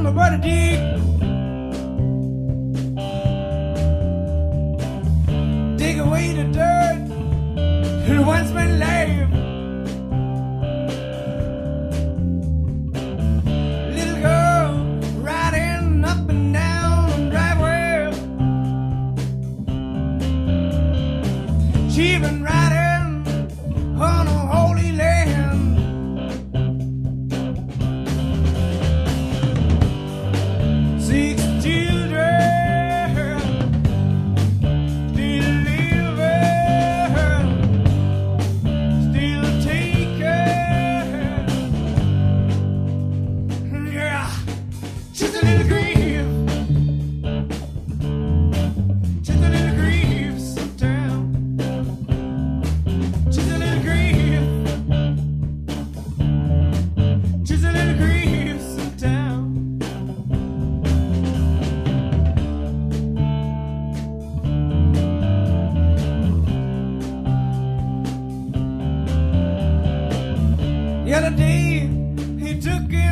my brother Dick. Dig away the dirt that once been life. Little girl riding up and down the driveway. She been riding on a holy land. Six children still living, still taken. Yeah, just a little grief, just a little grief sometimes. Just a little grief, just a little grief sometimes. The other day he took it